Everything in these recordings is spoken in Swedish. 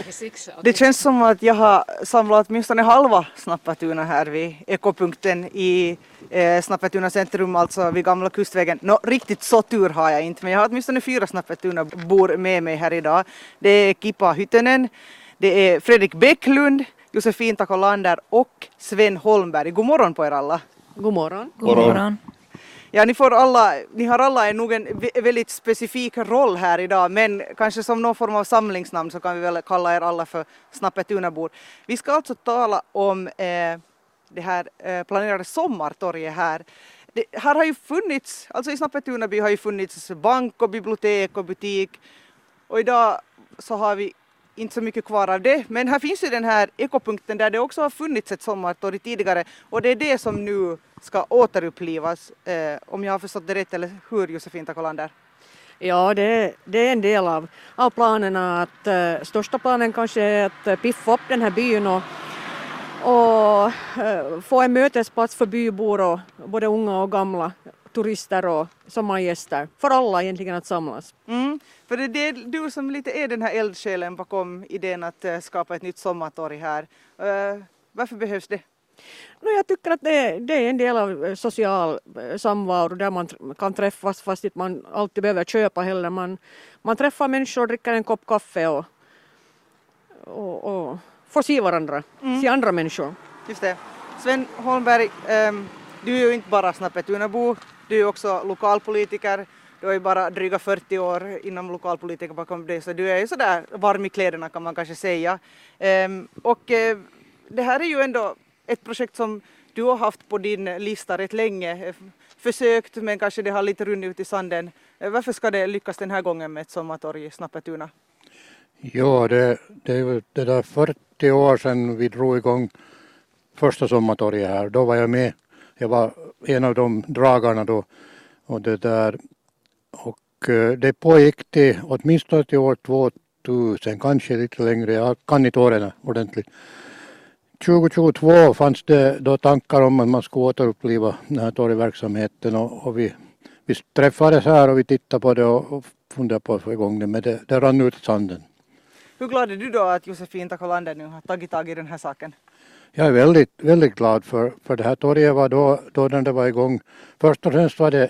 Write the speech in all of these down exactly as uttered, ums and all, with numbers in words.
Det känns som att jag har samlat åtminstone halva Snappatuna här vid ekopunkten i eh, Snappatuna centrum, alltså vid gamla kustvägen. Nå, riktigt så tur har jag inte, men jag har åtminstone fyra Snappatuna bor med mig här idag. Det är Kippa Hytönen, det är Fredrik Bäcklund, Josefin Takolander och Sven Holmberg. God morgon på er alla. God morgon. God morgon. Ja, ni, får alla, ni har alla en, nog en väldigt specifik roll här idag, men kanske som någon form av samlingsnamn så kan vi väl kalla er alla för Snappetunabor. Vi ska alltså tala om eh, det här eh, planerade sommartorget här. Det här har ju funnits, alltså i Snappetunaby har ju funnits bank och bibliotek och butik, och idag så har vi inte så mycket kvar av det, men här finns ju den här ekopunkten där det också har funnits ett sommartorg tidigare, och det är det som nu ska återupplivas, eh, om jag har förstått det rätt, eller hur, Josefin Takolander? Ja, det, det är en del av, av planerna. Att, uh, största planen kanske är att uh, piffa upp den här byn och, och uh, få en mötesplats för bybor, och både unga och gamla, turister och sommargäster, för alla egentligen att samlas. Mm, för det är det, du som lite är den här eldsjälen bakom idén att uh, skapa ett nytt sommartorg här. Uh, varför behövs det? No, jag tycker att det, det är en del av social samvaro där man kan träffas fast inte man alltid behöver köpa heller. Man, man träffar människor och dricker en kopp kaffe och, och, och får se varandra, mm. se andra människor. Just det. Sven Holmberg, um, du är ju inte bara Snappetunabo, du är också lokalpolitiker. Du har ju bara dryga fyrtio år inom lokalpolitiker bakom dig, så du är ju sådär varm i kläderna kan man kanske säga. Um, och uh, det här är ju ändå ett projekt som du har haft på din lista rätt länge, försökt men kanske det har lite runnit ut i sanden. Varför ska det lyckas den här gången med ett sommartorg i Snappatuna? Ja, det, det är ju det där fyrtio år sedan vi drog igång första sommartorget här. Då var jag med. Jag var en av de dragarna då. Och det där, och det pågick till åtminstone till år tvåtusen, kanske lite längre. Jag kan inte åren ordentligt. tjugo tjugotvå fanns det då tankar om att man skulle återuppliva den här torgverksamheten, och, och vi, vi träffades här och vi tittade på det och, och funderade på att få igång det, men det, det rann ut i sanden. Hur glad är du då att Josefin Takolander nu har tagit tag i den här saken? Jag är väldigt, väldigt glad för, för det här torget var då, då när det var igång. Först och främst var det,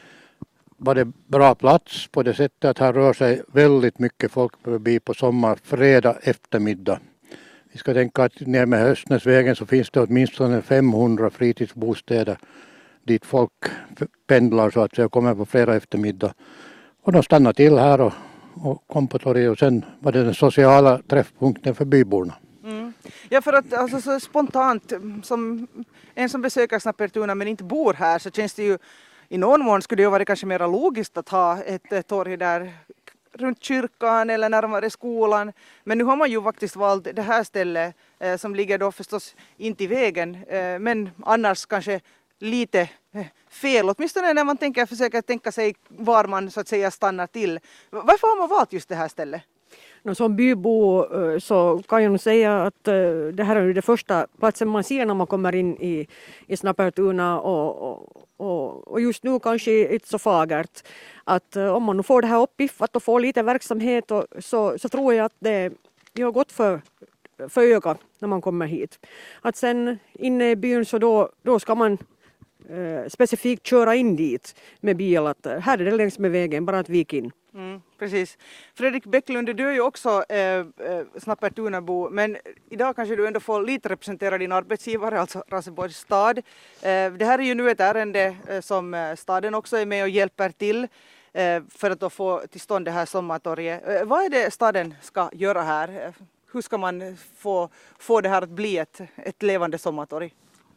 var det bra plats på det sättet att här rör sig väldigt mycket folk förbi på sommar, fredag eftermiddag. Vi ska tänka att nere med Höstnäsvägen så finns det åtminstone femhundra fritidsbostäder dit folk pendlar så att säga, kommer på fredag eftermiddag. Och de stannar till här och, och kom på torget, och sen var det den sociala träffpunkten för byborna. Mm. Ja, för att alltså, så spontant, som en som besöker Snappatuna men inte bor här, så känns det ju i någon mån skulle det ju vara kanske mer logiskt att ha ett, ett torg där runt kyrkan eller närmare skolan. Men nu har man ju faktiskt valt det här stället eh, som ligger då förstås inte i vägen. Eh, men annars kanske lite eh, fel. Åtminstone när man tänker, försöker tänka sig var man så att säga stannar till. Varför har man valt just det här stället? No, som bybo så kan jag nog säga att det här är det första platsen man ser när man kommer in i, i Snappatuna, och, och, och, och just nu kanske inte så fagert. Att om man nu får det här uppiffat och får lite verksamhet, och, så, så tror jag att det, det har gått för, för ögat när man kommer hit. Att sen inne i byn så då, då ska man eh, specifikt köra in dit med bil. Att här är det längs med vägen, bara att vika in. Mm, precis. Fredrik Bäcklund, du är ju också eh, Snappatunabo, men idag kanske du ändå får lite representera din arbetsgivare, alltså Raseborgs stad. Eh, det här är ju nu ett ärende eh, som staden också är med och hjälper till eh, för att då få till stånd det här sommartorget. Eh, vad är det staden ska göra här? Hur ska man få, få det här att bli ett, ett levande sommartorg?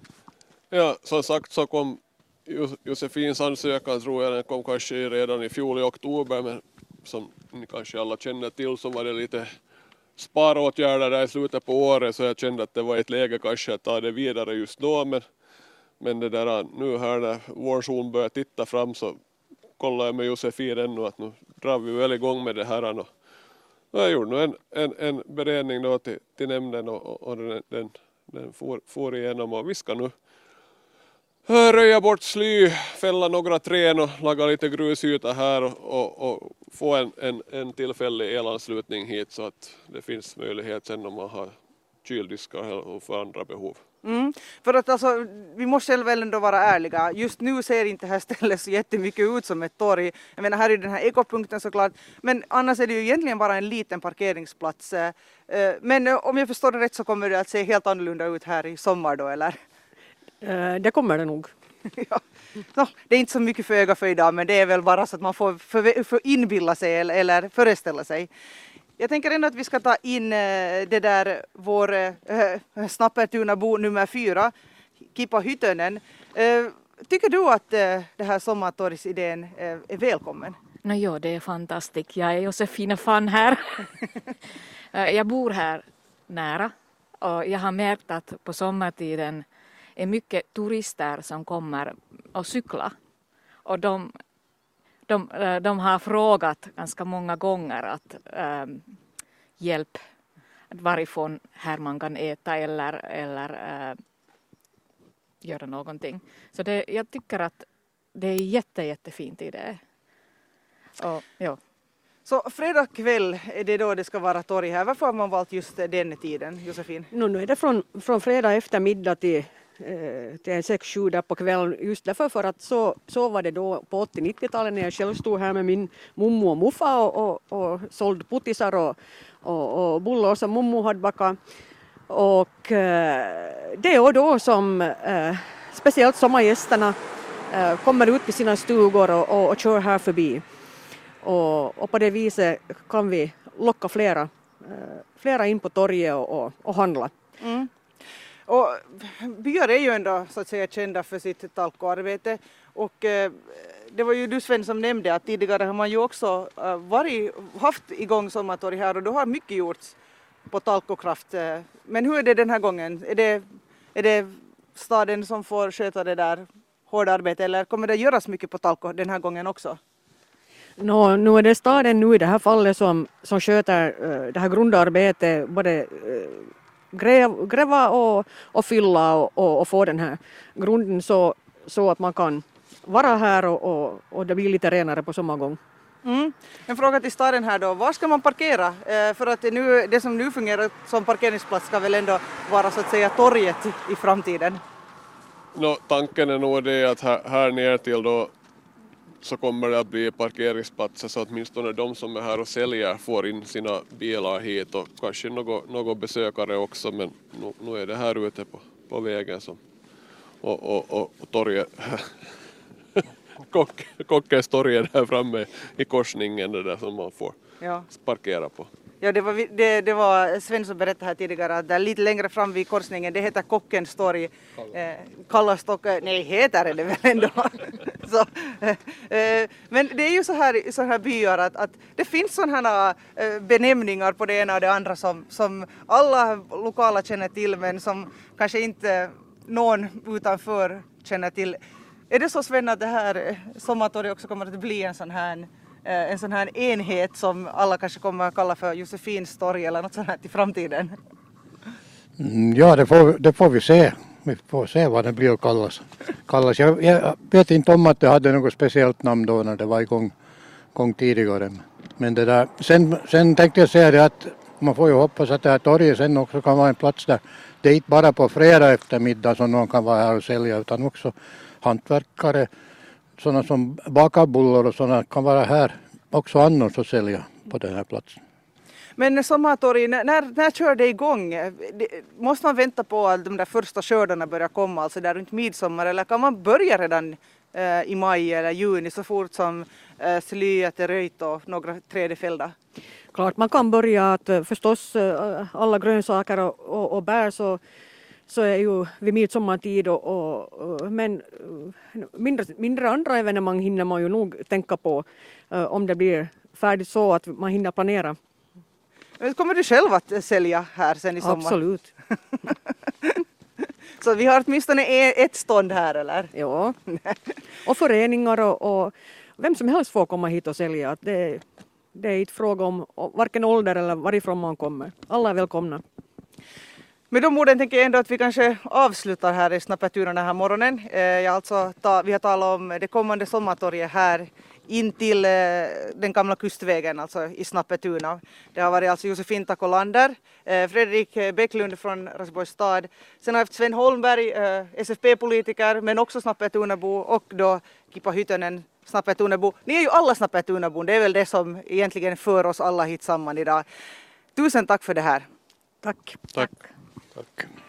Ja, som sagt så kom Josefins ansökan, tror jag, den kom kanske redan i fjol i oktober, men som ni kanske alla känner till så var det lite sparåtgärder där i slutet på året, så jag kände att det var ett läge kanske att ta det vidare just då, men, men det där nu här när vårsolen börjar titta fram så kollar jag med Josefin ännu att nu drar vi väl igång med det här, och jag gjorde nu en, en, en beredning då till, till nämnden, och, och den, den, den får, får igenom, och vi ska nu röja bort sly, fälla några träd och laga lite grusyta här och, och, och få en, en, en tillfällig elanslutning hit så att det finns möjlighet sen om man har kyldiskar och för andra behov. Mm. För att alltså, vi måste väl ändå vara ärliga. Just nu ser inte det här stället så jättemycket ut som ett torg. Jag menar, här är den här ekopunkten såklart. Men annars är det ju egentligen bara en liten parkeringsplats. Men om jag förstår det rätt så kommer det att se helt annorlunda ut här i sommar då, eller? Det kommer det nog. Ja. No, det är inte så mycket för öga för idag, men det är väl bara så att man får för, för inbilla sig eller, eller föreställa sig. Jag tänker ändå att vi ska ta in det där vår äh, Snappertunabo nummer fyra, Kippa Hytönen. Äh, tycker du att äh, det här sommartorgsidén äh, är välkommen? No, jo, det är fantastiskt. Jag är Josefina Fan här. Jag bor här nära och jag har märkt att på sommartiden är mycket turister som kommer och cykla. Och de, de, de har frågat ganska många gånger att ähm, hjälp varifrån här man kan äta eller, eller äh, göra någonting. Så det, jag tycker att det är jätte, jättefint idé. Och, ja. Så fredag kväll är det då det ska vara torg här. Varför har man valt just den tiden, Josefin? No, nu är det från, från fredag eftermiddag till till sex sju där på kvällen, just därför för att så, så var det då på åttio-nittiotalet när jag själv stod här med min mummo och muffa och, och, och sålde puttisar och, och, och bullar som mummo hade bakat. Och eh, det är då som eh, speciellt sommargästerna eh, kommer ut till sina stugor och, och, och kör här förbi. Och, och på det viset kan vi locka flera, eh, flera in på torget och, och, och handla. Mm. Och byar är ju ändå så att säga kända för sitt talkoarbete och eh, det var ju du Sven som nämnde att tidigare har man ju också eh, varit, haft igång sommartorg här och då har mycket gjorts på talkokraft. Eh. Men hur är det den här gången? Är det, är det staden som får sköta det där hårda arbetet eller kommer det göras mycket på talko den här gången också? No, nu är det staden nu i det här fallet som, som sköter uh, det här grundarbetet både uh, Gräv, gräva och, och fylla och, och, och få den här grunden så, så att man kan vara här och, och, och det blir lite renare på sommargång. Mm. En fråga till staden här då. Var ska man parkera? Eh, för att det, nu, det som nu fungerar som parkeringsplats ska väl ändå vara så att säga torget i framtiden? No, tanken är nog det att här, här ner till då så kommer det att bli parkeringsplatser så att åtminstone de som är här och säljer får in sina bilar hit och kanske något, något besökare också, men nu, nu är det här ute på, på vägen som, och, och, och, och torget Kock, Kockes torget där framme i korsningen det där som man får ja. parkera på. Ja, det var, det, det var Sven som berättade här tidigare att där lite längre fram vid korsningen, det heter Kockens torg. Eh, kallas dock, nej heter det väl ändå. så, eh, men det är ju så här i sådana här byar att, att det finns sådana eh, benämningar på det ena och det andra som, som alla lokala känner till men som kanske inte någon utanför känner till. Är det så Sven att det här sommartorget också kommer att bli en sån här en sån här enhet som alla kanske kommer att kalla för Josefins torg eller något sånt här i framtiden? Mm, ja, det får, det får vi se. Vi får se vad det blir att kallas. kallas. Jag, jag vet inte om att det hade något speciellt namn då när det var igång, igång tidigare. Men det där, sen, sen tänkte jag säga det att man får ju hoppas att det här torget sen också kan vara en plats där det är inte bara på fredag eftermiddag som någon kan vara här och sälja utan också hantverkare, sådana som bakar bullar och sådana kan vara här också annars och sälja på den här platsen. Men sommartorg, när, när kör det igång? Det, måste man vänta på att de där första skördarna börjar komma, alltså där runt midsommar, eller kan man börja redan eh, i maj eller juni så fort som eh, slyet är röjt och några träd är fällda? Klart man kan börja att förstås alla grönsaker och, och, och bär så så är ju vid midsommartid och, och, och men mindre, mindre andra evenemang hinner man ju nog tänka på uh, om det blir färdigt så att man hinner planera. Kommer du själv att sälja här sen i sommar? Absolut. Så vi har åtminstone ett stånd här eller? Ja, och föreningar och, och vem som helst får komma hit och sälja. Det, det är inte fråga om varken ålder eller varifrån man kommer. Alla är välkomna. Med de orden tänker jag ändå att vi kanske avslutar här i Snappatuna den här morgonen. Eh, jag alltså ta, vi har talat om det kommande sommartorget här in till eh, den gamla kustvägen, alltså i Snappatuna. Det har varit alltså Josefin Takolander, eh, Fredrik Bäcklund från Raseborgs stad. Sen har jag haft Sven Holmberg, eh, S F P-politiker, men också Snappatunabo, och då Kippa Hytönen, Snappatunabo. Ni är ju alla Snappatunabon, det är väl det som egentligen för oss alla hit samman idag. Tusen tack för det här. Tack. Tack. Tack.